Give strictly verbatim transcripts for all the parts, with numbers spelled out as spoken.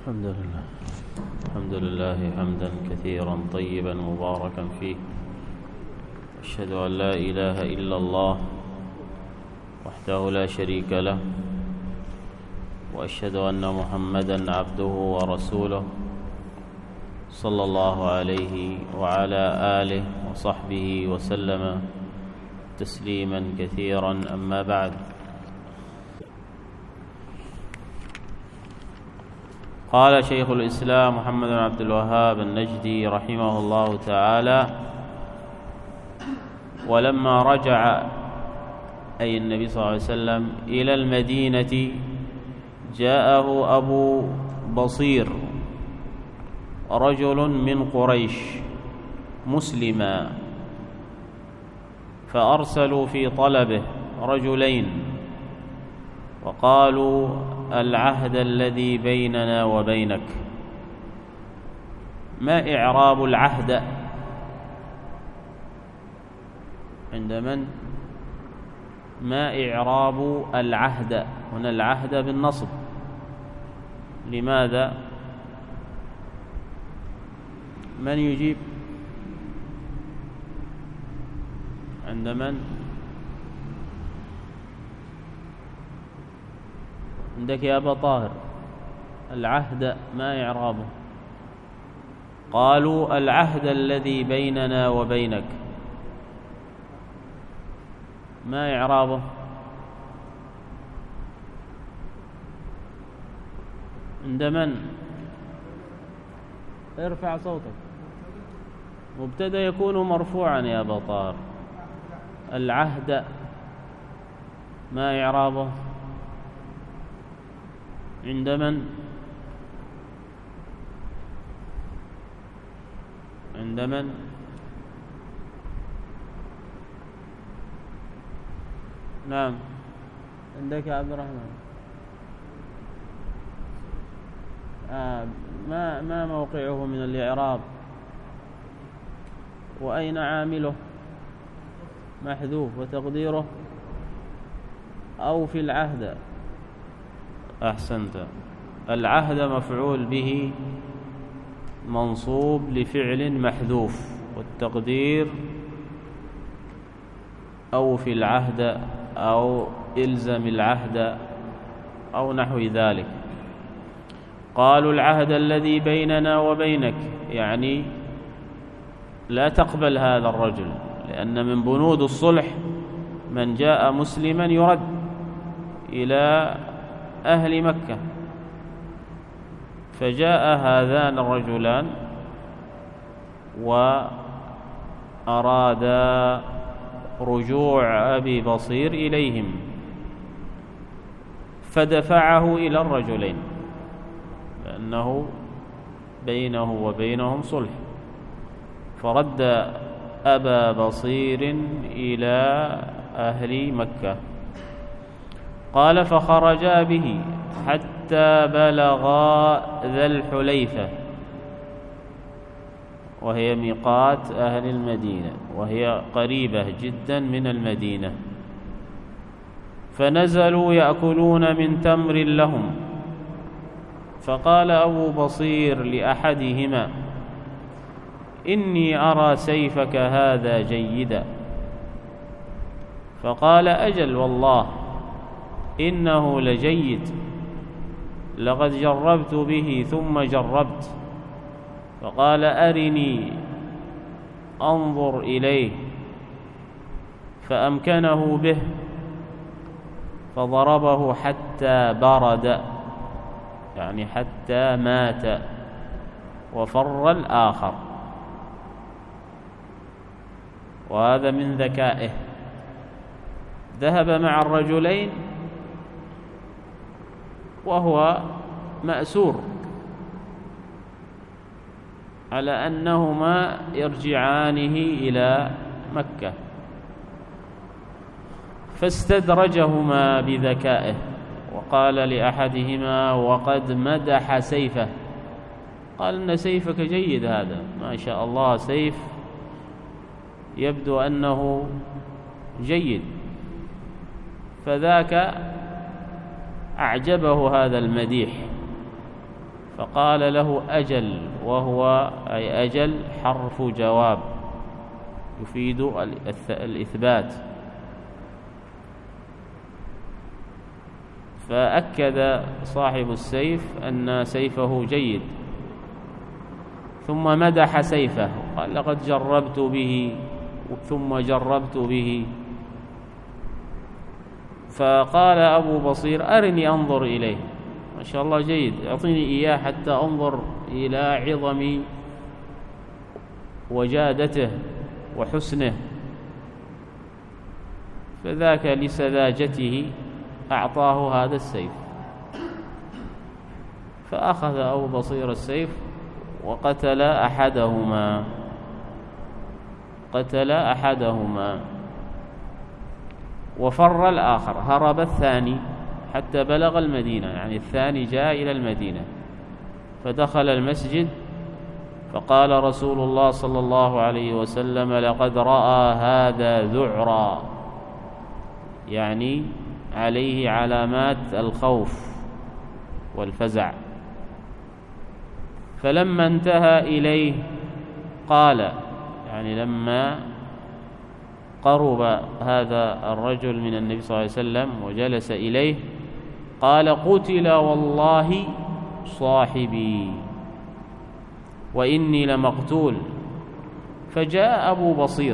الحمد لله الحمد لله حمدا كثيرا طيبا مباركا فيه. أشهد أن لا إله إلا الله وحده لا شريك له، وأشهد أن محمدا عبده ورسوله صلى الله عليه وعلى آله وصحبه وسلم تسليما كثيرا. أما بعد، قال شيخ الإسلام محمد بن عبد الوهاب النجدي رحمه الله تعالى: ولما رجع أي النبي صلى الله عليه وسلم إلى المدينة جاءه أبو بصير رجل من قريش مسلما، فأرسلوا في طلبه رجلين وقالوا: العهد الذي بيننا وبينك. ما إعراب العهد عند من؟ ما إعراب العهد؟ هنا العهد بالنصب، لماذا؟ من يجيب؟ عند من؟ عندك يا أبا طاهر. العهد ما إعرابه؟ قالوا: العهد الذي بيننا وبينك. ما إعرابه؟ عند من؟ ارفع صوتك. مبتدأ يكون مرفوعا يا أبا طاهر. العهد ما إعرابه؟ عند من؟ عند من؟ نعم، عندك يا عبد الرحمن. آه ما ما موقعه من الإعراب؟ وأين عامله؟ محذوف، وتقديره أو في العهد. أحسنت. العهد مفعول به منصوب لفعل محذوف، والتقدير أو في العهد أو إلزم العهد أو نحو ذلك. قالوا: العهد الذي بيننا وبينك، يعني لا تقبل هذا الرجل، لأن من بنود الصلح من جاء مسلما يرد إلى أهل مكة. فجاء هذان الرجلان وأرادا رجوع أبي بصير إليهم، فدفعه إلى الرجلين لأنه بينه وبينهم صلح، فرد أبا بصير إلى أهل مكة. قال: فخرجا به حتى بلغا ذا الحليفة، وهي ميقات أهل المدينة، وهي قريبة جدا من المدينة. فنزلوا يأكلون من تمر لهم، فقال أبو بصير لأحدهما: إني أرى سيفك هذا جيدا. فقال: أجل والله إنه لجيد، لقد جربت به ثم جربت. فقال: أرني أنظر إليه. فأمكنه به، فضربه حتى برد، يعني حتى مات، وفر الآخر. وهذا من ذكائه، ذهب مع الرجلين وهو مأسور على أنهما يرجعانه إلى مكة، فاستدرجهما بذكائه، وقال لأحدهما وقد مدح سيفه، قال: إن سيفك جيد، هذا ما شاء الله سيف يبدو أنه جيد. فذاك أعجبه هذا المديح، فقال له أجل، وهو أي أجل حرف جواب يفيد الإثبات. فأكد صاحب السيف أن سيفه جيد، ثم مدح سيفه قال لقد جربت به ثم جربت به. فقال أبو بصير أرني أنظر إليه، ما شاء الله جيد، أعطيني إياه حتى أنظر إلى عظم وجادته وحسنه. فذاك لسذاجته أعطاه هذا السيف. فأخذ أبو بصير السيف وقتل أحدهما قتل أحدهما وفر الآخر، هرب الثاني حتى بلغ المدينة، يعني الثاني جاء إلى المدينة فدخل المسجد. فقال رسول الله صلى الله عليه وسلم لقد رأى هذا ذعرا، يعني عليه علامات الخوف والفزع. فلما انتهى إليه قال، يعني لما قرب هذا الرجل من النبي صلى الله عليه وسلم وجلس إليه قال قتل والله صاحبي وإني لمقتول. فجاء أبو بصير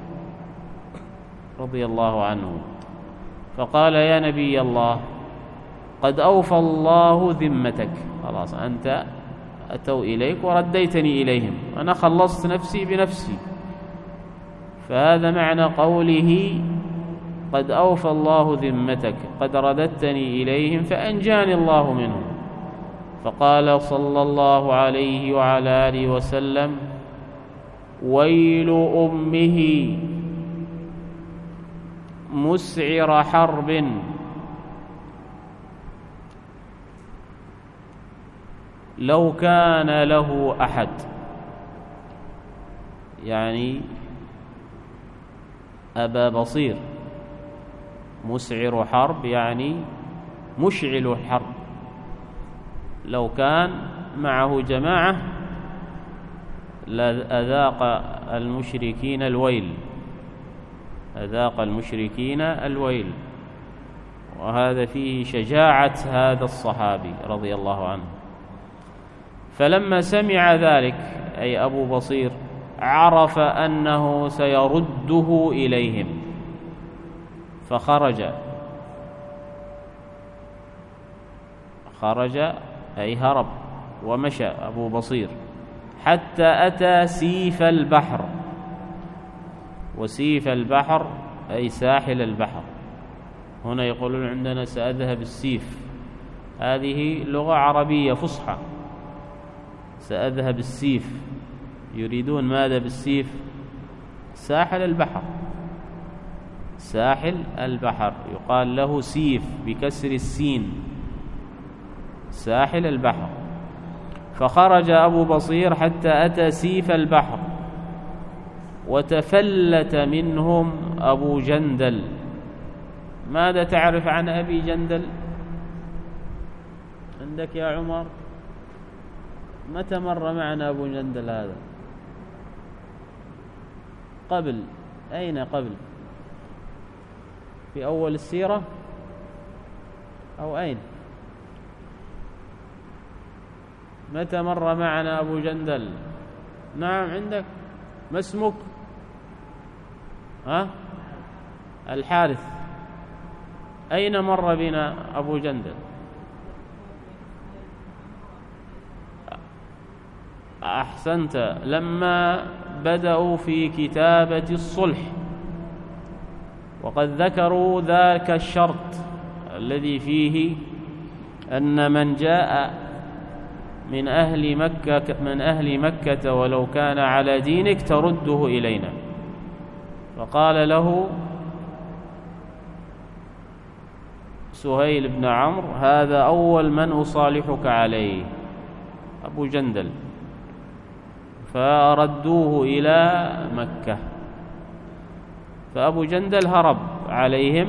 رضي الله عنه فقال يا نبي الله قد أوفى الله ذمتك، خلاص أنت أتوا إليك ورديتني إليهم، أنا خلصت نفسي بنفسي. فهذا معنى قوله قد أوفى الله ذمتك، قد رددتني إليهم فأنجاني الله منهم. فقال صلى الله عليه وعلى آله وسلم ويل أمه مسعر حرب لو كان له أحد، يعني أبا بصير. مسعر حرب يعني مشعل حرب، لو كان معه جماعة لأذاق المشركين الويل أذاق المشركين الويل. وهذا فيه شجاعة هذا الصحابي رضي الله عنه. فلما سمع ذلك أي أبو بصير عرف أنه سيرده إليهم، فخرج خرج أي هرب ومشى أبو بصير حتى أتى سيف البحر. وسيف البحر أي ساحل البحر. هنا يقولون عندنا سأذهب السيف، هذه لغة عربية فصحى، سأذهب السيف، يريدون ماذا بالسيف؟ ساحل البحر. ساحل البحر يقال له سيف بكسر السين، ساحل البحر. فخرج أبو بصير حتى أتى سيف البحر وتفلت منهم أبو جندل. ماذا تعرف عن أبي جندل؟ عندك يا عمر؟ متى مر معنا أبو جندل هذا؟ قبل، أين قبل؟ في أول السيرة أو أين؟ متى مر معنا أبو جندل؟ نعم عندك. ما اسمك؟ ها؟ الحارث. أين مر بنا أبو جندل؟ أحسنت، لما بدأوا في كتابة الصلح وقد ذكروا ذاك الشرط الذي فيه أن من جاء من أهل مكة من أهل مكة ولو كان على دينك ترده إلينا. فقال له سهيل بن عمرو هذا أول من أصالحك عليه، أبو جندل. فردوه إلى مكة، فأبو جندل هرب عليهم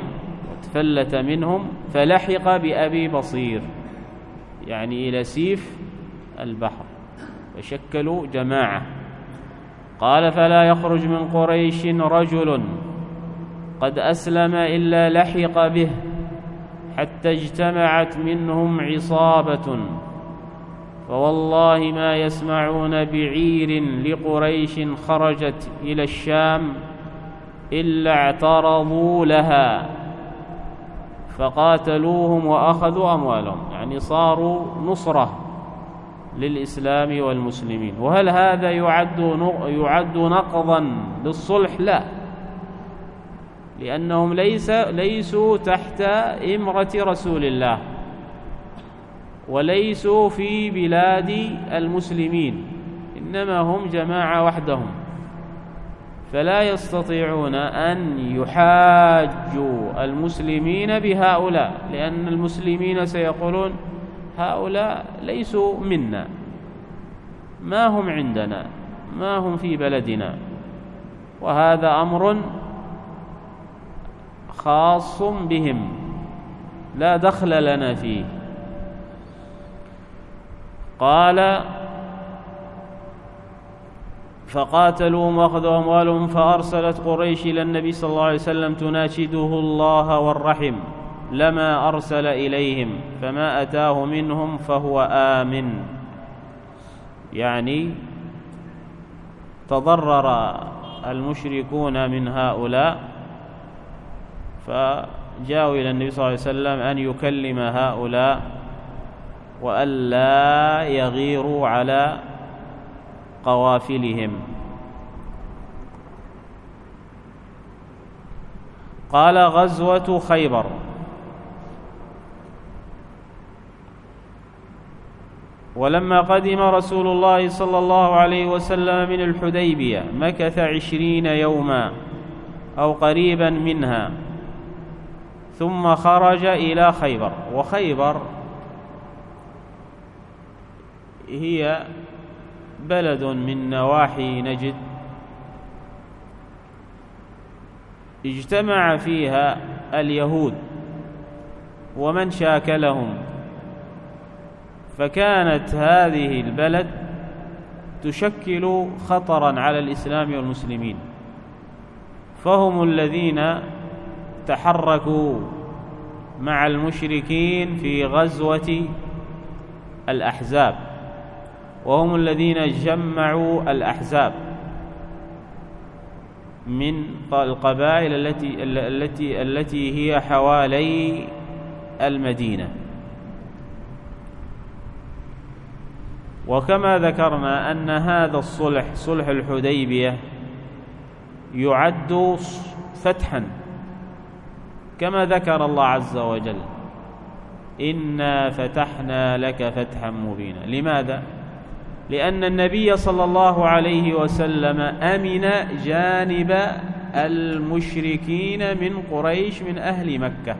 وتفلت منهم فلحق بأبي بصير، يعني إلى سيف البحر، فشكلوا جماعة. قال: فلا يخرج من قريش رجل قد أسلم إلا لحق به حتى اجتمعت منهم عصابة، فوالله ما يسمعون بعير لقريش خرجت إلى الشام إلا اعترضوا لها فقاتلوهم وأخذوا أموالهم، يعني صاروا نصرة للإسلام والمسلمين. وهل هذا يعد يعد نقضا للصلح؟ لا، لأنهم ليس ليسوا تحت إمرة رسول الله، وليسوا في بلاد المسلمين، إنما هم جماعة وحدهم، فلا يستطيعون أن يحاجوا المسلمين بهؤلاء، لأن المسلمين سيقولون: هؤلاء ليسوا منا، ما هم عندنا، ما هم في بلدنا، وهذا أمر خاص بهم لا دخل لنا فيه. قال: فقاتلوهم وأخذوا أموالهم، فأرسلت قريش إلى النبي صلى الله عليه وسلم تناشده الله والرحم لما أرسل إليهم، فما أتاه منهم فهو آمن. يعني تضرر المشركون من هؤلاء، فجاءوا إلى النبي صلى الله عليه وسلم أن يكلم هؤلاء وألا يغيروا على قوافلهم. قال: غزوة خيبر. ولما قدم رسول الله صلى الله عليه وسلم من الحديبية مكث عشرين يوما أو قريبا منها، ثم خرج إلى خيبر. وخيبر هي بلد من نواحي نجد اجتمع فيها اليهود ومن شاكلهم، فكانت هذه البلد تشكل خطرا على الإسلام والمسلمين، فهم الذين تحركوا مع المشركين في غزوة الأحزاب، وهم الذين جمعوا الأحزاب من القبائل التي التي التي هي حوالي المدينة. وكما ذكرنا أن هذا الصلح، صلح الحديبية، يعد فتحا، كما ذكر الله عز وجل: إنا فتحنا لك فتحا مبينا. لماذا؟ لأن النبي صلى الله عليه وسلم أمن جانب المشركين من قريش من أهل مكة،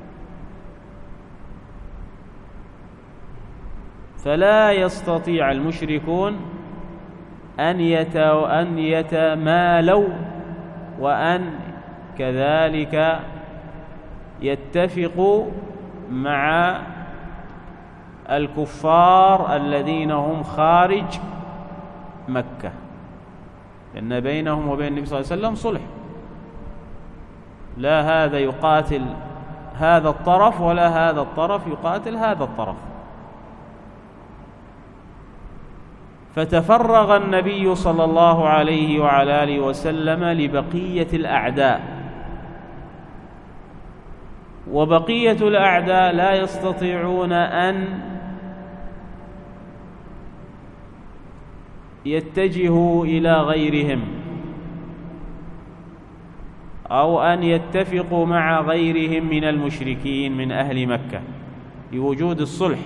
فلا يستطيع المشركون أن يتمالوا وأن كذلك يتفقوا مع الكفار الذين هم خارج مكة، لأن بينهم وبين النبي صلى الله عليه وسلم صلح، لا هذا يقاتل هذا الطرف ولا هذا الطرف يقاتل هذا الطرف. فتفرغ النبي صلى الله عليه وعلى آله وسلم لبقية الأعداء، وبقية الأعداء لا يستطيعون أن يتجهوا إلى غيرهم أو أن يتفقوا مع غيرهم من المشركين من أهل مكة لوجود الصلح.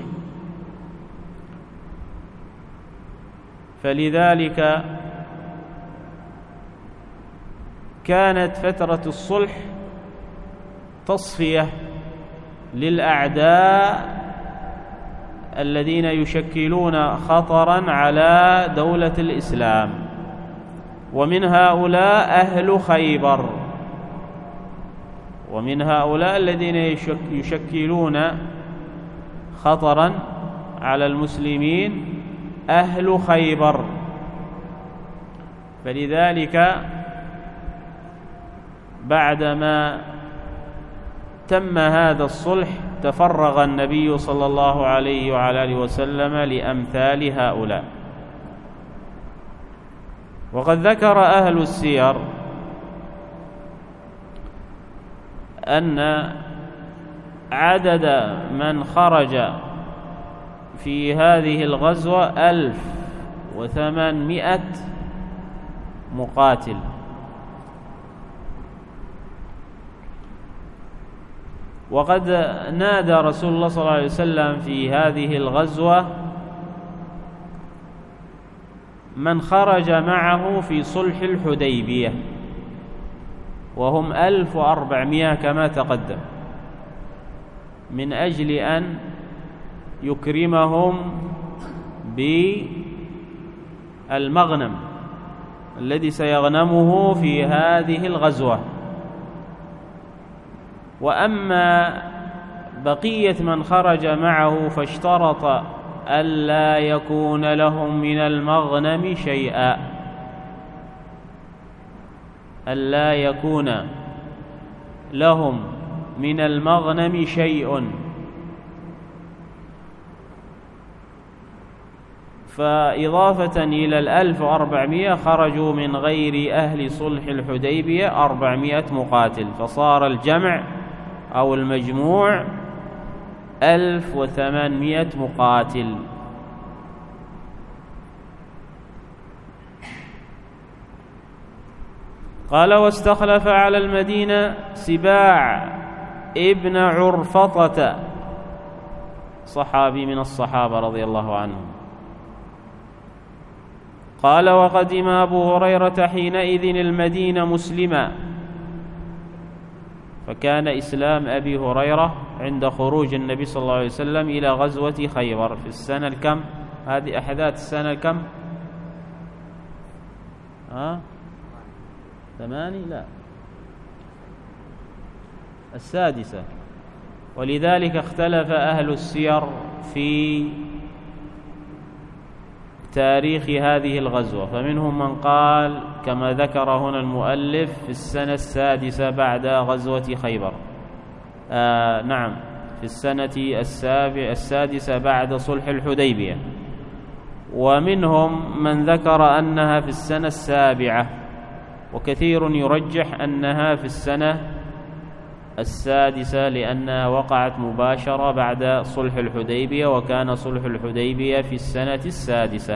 فلذلك كانت فترة الصلح تصفية للأعداء الذين يشكلون خطرا على دولة الإسلام، ومن هؤلاء أهل خيبر، ومن هؤلاء الذين يشكلون خطرا على المسلمين أهل خيبر. فلذلك بعدما تم هذا الصلح تفرغ النبي صلى الله عليه وعلى آله وسلم لأمثال هؤلاء. وقد ذكر أهل السير أن عدد من خرج في هذه الغزوة ألف وثمانمائة مقاتل. وقد نادى رسول الله صلى الله عليه وسلم في هذه الغزوة من خرج معه في صلح الحديبية، وهم ألف وأربعمائة كما تقدم، من أجل أن يكرمهم بالمغنم الذي سيغنمه في هذه الغزوة. وأما بقية من خرج معه فاشترط ألا يكون لهم من المغنم شيئا، ألا يكون لهم من المغنم شيء. فإضافة إلى الألف وأربعمائة خرجوا من غير أهل صلح الحديبية أربعمائة مقاتل، فصار الجمع أو المجموع ألف وثمانمائة مقاتل. قال واستخلف على المدينة سباع ابن عرفطة، صحابي من الصحابة رضي الله عنهم. قال وقدم أبو هريرة حينئذ المدينة مسلما، فكان إسلام أبي هريرة عند خروج النبي صلى الله عليه وسلم إلى غزوة خيبر في السنة الكم؟ هذه أحداث السنة الكم؟ ها؟ ثماني؟ لا، السادسة. ولذلك اختلف أهل السير في تاريخ هذه الغزوة، فمنهم من قال كما ذكر هنا المؤلف في السنة السادسة بعد غزوة خيبر، آه نعم في السنة السابع السادسة بعد صلح الحديبية، ومنهم من ذكر أنها في السنة السابعة، وكثير يرجح أنها في السنة السادسة لأنها وقعت مباشرة بعد صلح الحديبية، وكان صلح الحديبية في السنة السادسة.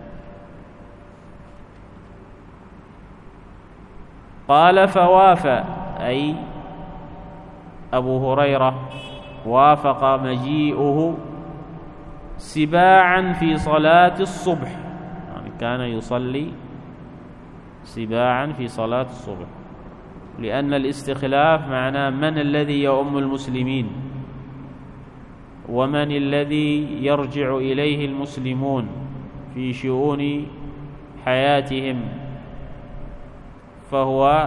قال فوافى، أي أبو هريرة وافق مجيئه سباعا في صلاة الصبح، يعني كان يصلي سباعا في صلاة الصبح، لأن الاستخلاف معناه من الذي يؤم المسلمين ومن الذي يرجع إليه المسلمون في شؤون حياتهم، فهو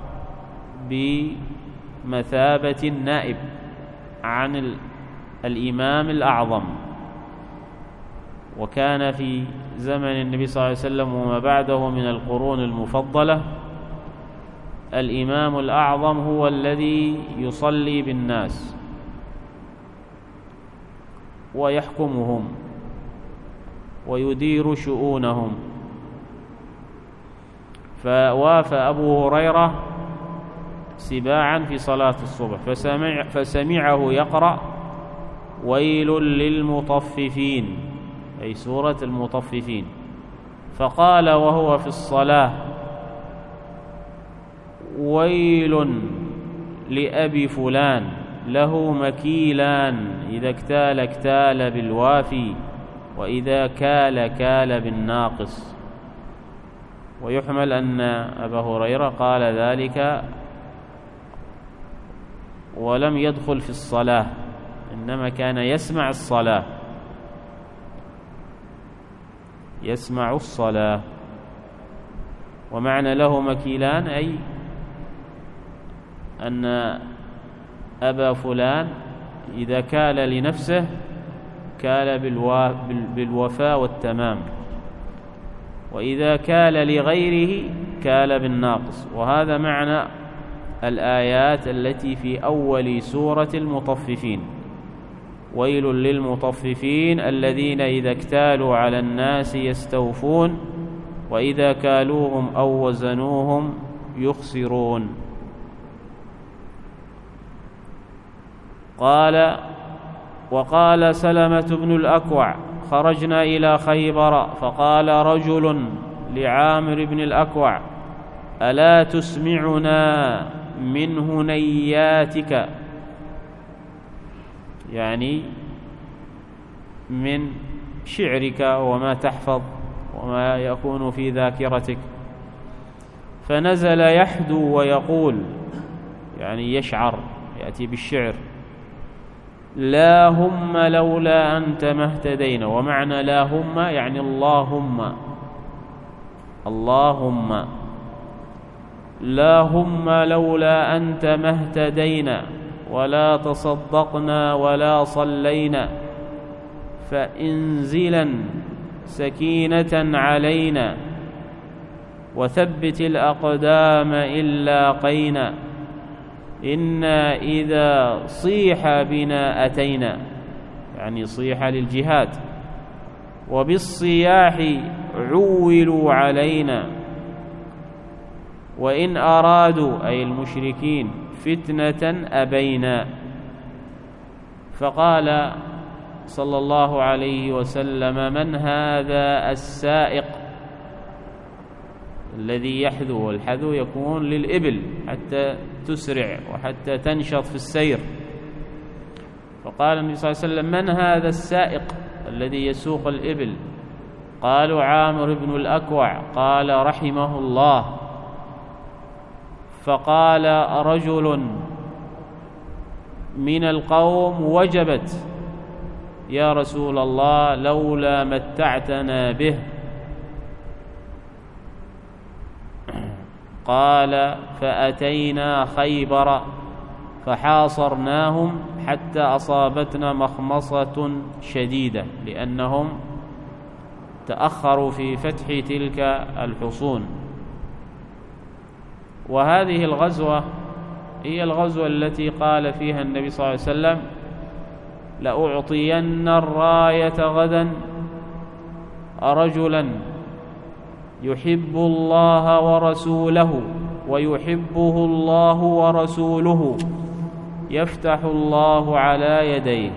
بمثابة النائب عن الإمام الأعظم. وكان في زمن النبي صلى الله عليه وسلم وما بعده من القرون المفضلة الإمام الأعظم هو الذي يصلي بالناس ويحكمهم ويدير شؤونهم. فوافى أبو هريرة سباعا في صلاة الصبح فسمع فسمعه يقرأ ويل للمطففين، أي سورة المطففين، فقال وهو في الصلاة ويل لأبي فلان له مكيلان إذا اكتال اكتال بالوافي وإذا كال كال بالناقص. ويحمل أن أبا هريرة قال ذلك ولم يدخل في الصلاة، إنما كان يسمع الصلاة يسمع الصلاة. ومعنى له مكيلان أي أن أبا فلان إذا كال لنفسه كال بالوفاء والتمام، وإذا كال لغيره كال بالناقص. وهذا معنى الآيات التي في أول سورة المطففين: ويل للمطففين الذين إذا اكتالوا على الناس يستوفون وإذا كالوهم أو وزنوهم يخسرون. قال: وقال سلمة بن الأكوع: خرجنا إلى خيبر فقال رجل لعامر بن الأكوع: ألا تسمعنا من هنياتك، يعني من شعرك وما تحفظ وما يكون في ذاكرتك. فنزل يحدو ويقول، يعني يشعر، يأتي بالشعر: لا هم لولا أنت ما اهتدينا. ومعنى لا هم يعني اللهم، اللهم لا هم لولا أنت ما اهتدينا ولا تصدقنا ولا صلينا، فإنزلا سكينة علينا وثبت الأقدام إن لاقينا، إنا إذا صيح بنا أتينا، يعني صيح للجهاد، وبالصياح عولوا علينا، وإن أرادوا أي المشركين فتنة أبينا. فقال صلى الله عليه وسلم: من هذا السائق الذي يحذو؟ والحذو يكون للإبل حتى تسرع وحتى تنشط في السير. فقال النبي صلى الله عليه وسلم: من هذا السائق الذي يسوق الإبل؟ قالوا: عامر بن الأكوع. قال: رحمه الله. فقال رجل من القوم: وجبت يا رسول الله لولا متعتنا به. قال: فأتينا خيبر فحاصرناهم حتى أصابتنا مخمصة شديدة، لأنهم تأخروا في فتح تلك الحصون. وهذه الغزوة هي الغزوة التي قال فيها النبي صلى الله عليه وسلم: لأعطين الراية غدا رجلا يحب الله ورسوله ويحبه الله ورسوله يفتح الله على يديه.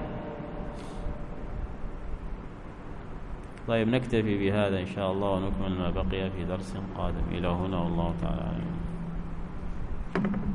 طيب، نكتفي بهذا إن شاء الله ونكمل ما بقي في درس قادم. إلى هنا والله تعالى أعلم.